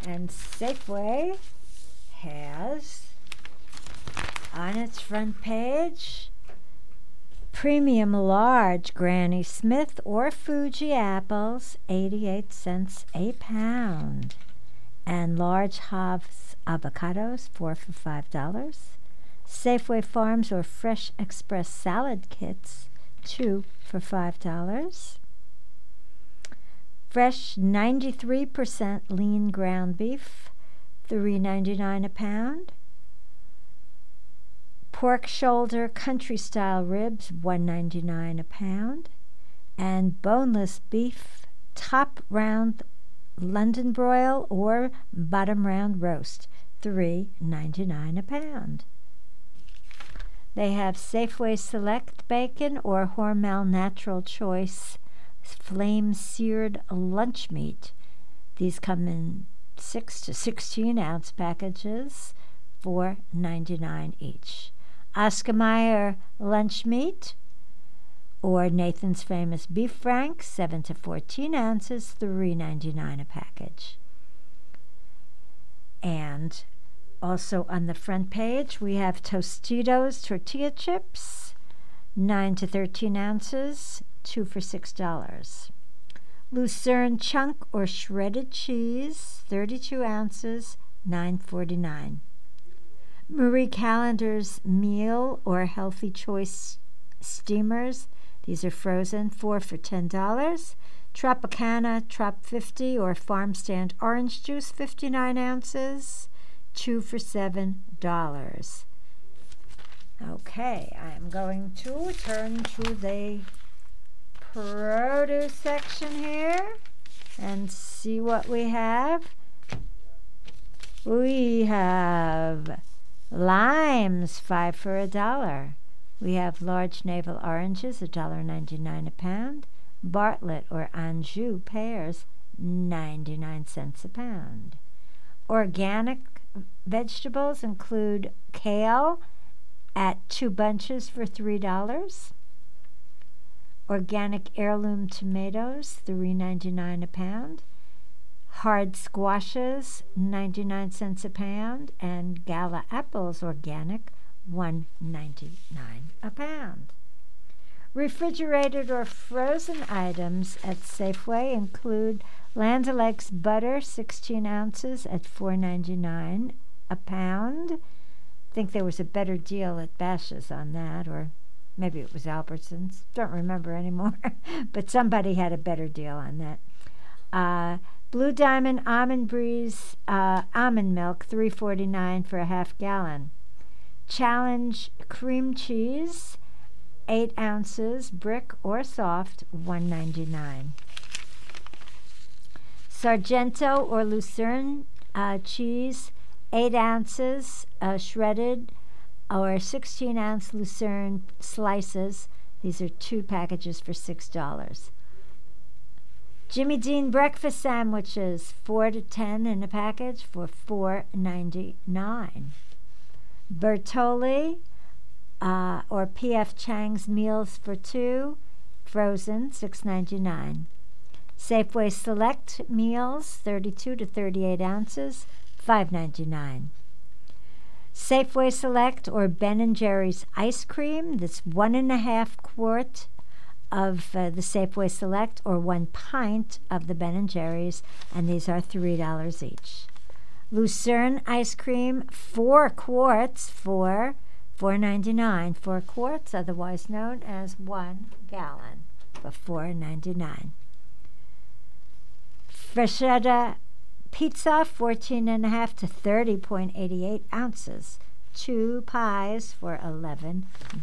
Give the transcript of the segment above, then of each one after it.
And Safeway has on its front page premium large Granny Smith or Fuji apples, 88 cents a pound. And large Hobbs avocados, 4 for $5. Safeway Farms or Fresh Express salad kits, 2 for $5. Fresh 93% lean ground beef, $3.99 a pound. Pork shoulder country style ribs, $1.99 a pound. And boneless beef top round London broil or bottom round roast, $3.99 a pound. They have Safeway Select Bacon or Hormel Natural Choice Flame Seared Lunch Meat. These come in 6 to 16 ounce packages, $4.99 each. Oscar Mayer Lunch Meat or Nathan's Famous Beef Franks, 7 to 14 ounces, $3.99 a package. And also on the front page, we have Tostitos tortilla chips, 9 to 13 ounces, 2 for $6. Lucerne chunk or shredded cheese, 32 ounces, $9.49. Marie Callender's meal or healthy choice steamers, these are frozen, 4 for $10. Tropicana Trop 50 or farm stand orange juice, 59 ounces, 2 for $7. Okay, I am going to turn to the produce section here and see what we have. We have limes, 5 for $1. We have large navel oranges, $1.99 a pound. Bartlett or Anjou pears, 99 cents a pound. Organic vegetables include kale at 2 bunches for $3. Organic heirloom tomatoes, $3.99 a pound. Hard squashes, 99 cents a pound. And Gala apples, organic, $1.99 a pound. Refrigerated or frozen items at Safeway include Land O'Lakes butter, 16 ounces at $4.99 a pound. I think there was a better deal at Bash's on that, or maybe it was Albertsons. Don't remember anymore. But somebody had a better deal on that. Blue Diamond Almond Breeze almond milk, $3.49 for a half gallon. Challenge cream cheese, 8 ounces, brick or soft, $1.99. Sargento or Lucerne cheese, 8 ounces, shredded or 16-ounce Lucerne slices. These are 2 packages for $6. Jimmy Dean breakfast sandwiches, 4 to 10 in a package for $4.99. Bertolli or P.F. Chang's meals for 2, frozen, $6.99. Safeway Select meals, 32 to 38 ounces, $5.99. Safeway Select or Ben & Jerry's ice cream, that's 1.5 quart of the Safeway Select or 1 pint of the Ben & Jerry's, and these are $3 each. Lucerne ice cream, 4 quarts for $4.99. 4 quarts, otherwise known as 1 gallon, for $4.99. Freshetta pizza, 14.5 to 30.88 ounces. 2 pies for $11.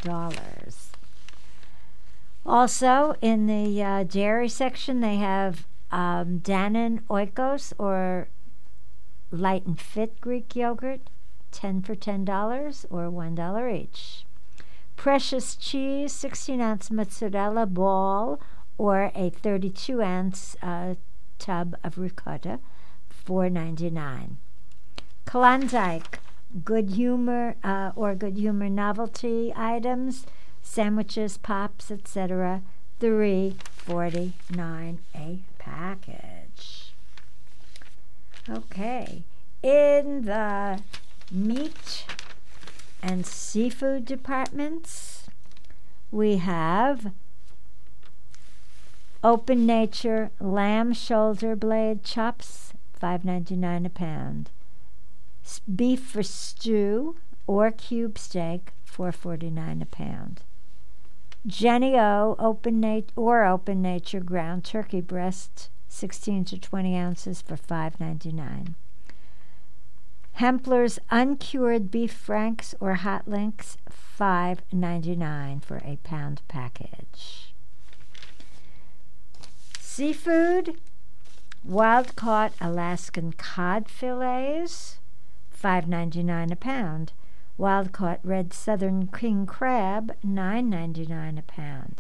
Also, in the dairy section, they have Dannon Oikos or Light and Fit Greek yogurt, 10 for $10 or $1 each. Precious cheese, 16-ounce mozzarella ball or a 32-ounce tub of ricotta, $4.99. Klondike Good Humor or Good Humor novelty items, sandwiches, pops, etc., $3.49 a package. Okay. In the meat and seafood departments, we have Open Nature lamb shoulder blade chops, $5.99 a pound. Beef for stew or cube steak, $4.49 a pound. Jenny O Open Nature ground turkey breast, 16 to 20 ounces for $5.99. Hempler's uncured beef franks or hot links, $5.99 for a pound package. Seafood, wild-caught Alaskan cod fillets, $5.99 a pound. Wild-caught red southern king crab, $9.99 a pound.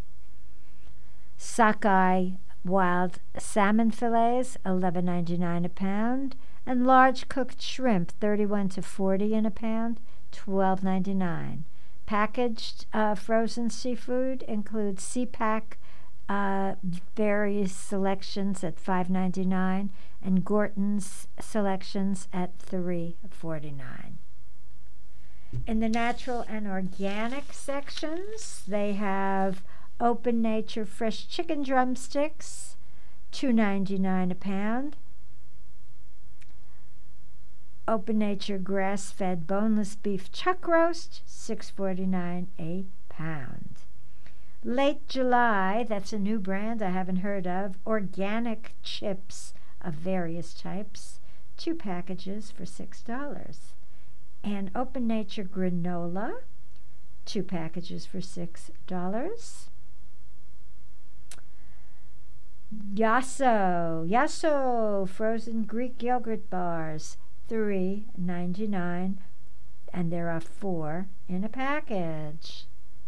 Sockeye wild salmon fillets, $11.99 a pound. And large cooked shrimp, 31 to 40 in a pound, $12.99. Packaged frozen seafood includes Sea-Pack various selections at $5.99 and Gorton's selections at $3.49. In the natural and organic sections, they have Open Nature fresh chicken drumsticks, $2.99 a pound. Open Nature grass-fed boneless beef chuck roast, $6.49 a pound. Late July, that's a new brand I haven't heard of, organic chips of various types, 2 packages for $6. And Open Nature granola, 2 packages for $6. Yasso frozen Greek yogurt bars, $3.99, and there are 4 in a package.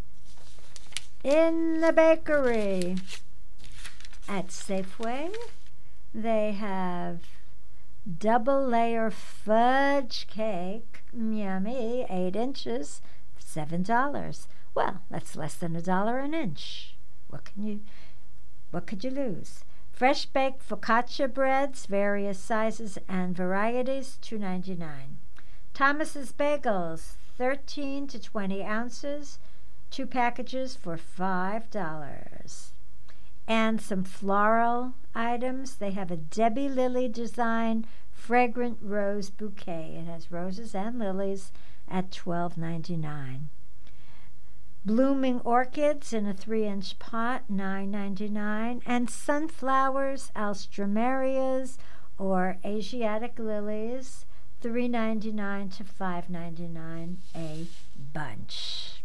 In the bakery at Safeway, they have double layer fudge cake, yummy, 8 inches, $7. Well, that's less than $1 an inch. What could you lose? Fresh baked focaccia breads, various sizes and varieties, $2.99. Thomas's Bagels, 13 to 20 ounces, 2 packages for $5. And some floral items. They have a Debbie Lily design fragrant rose bouquet. It has roses and lilies at $12.99. Blooming orchids in a 3-inch pot, $9.99. And sunflowers, alströmerias, or Asiatic lilies, $3.99 to $5.99 a bunch.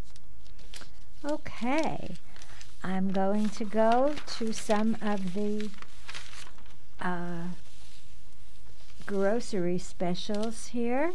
Okay, I'm going to go to some of the grocery specials here.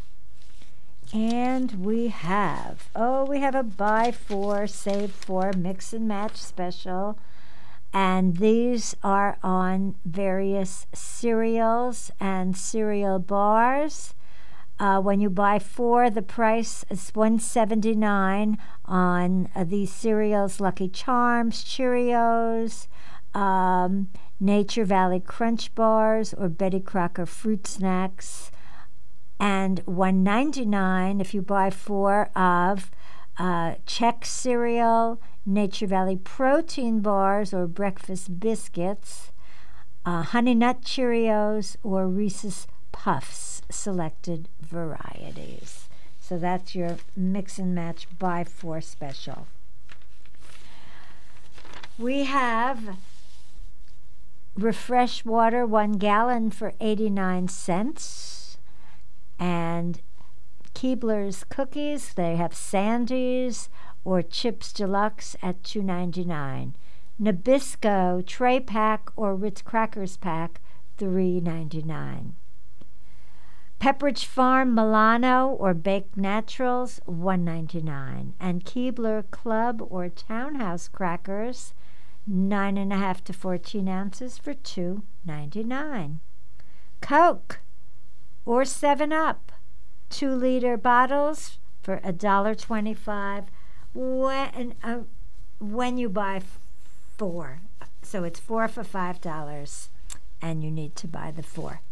And we have a buy 4, save 4 mix and match special. And these are on various cereals and cereal bars. When you buy 4, the price is $1.79 on these cereals: Lucky Charms, Cheerios, Nature Valley Crunch Bars, or Betty Crocker Fruit Snacks. And $1.99 if you buy 4 of Chex cereal, Nature Valley protein bars, or breakfast biscuits, Honey Nut Cheerios, or Reese's Puffs selected varieties. So that's your mix and match buy 4 special. We have Refresh water, 1 gallon for 89 cents. And Keebler's cookies, they have Sandies or Chips Deluxe at $2.99. Nabisco tray pack or Ritz Crackers pack, $3.99. Pepperidge Farm Milano or Baked Naturals, $1.99. And Keebler Club or Townhouse crackers, 9.5 to 14 ounces for $2.99. Coke or 7-Up, 2-liter bottles for $1.25 when you buy 4. So it's 4 for $5, and you need to buy the 4.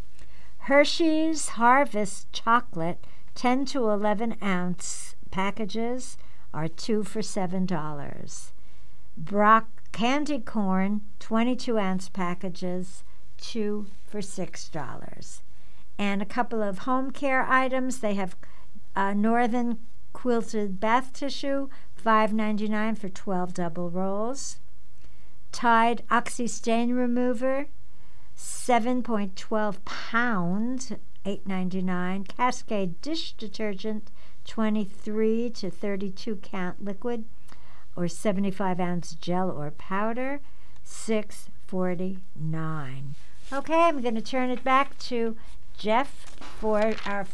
Hershey's Harvest chocolate 10 to 11 ounce packages are 2 for $7. Brock candy corn 22 ounce packages 2 for $6. And a couple of home care items. They have Northern quilted bath tissue, $5.99 for 12 double rolls. Tide Oxy Stain Remover, 7.12 pound, $8.99. Cascade Dish Detergent, 23 to 32 count liquid, or 75 ounce gel or powder, $6.49. Okay, I'm going to turn it back to Jeff for our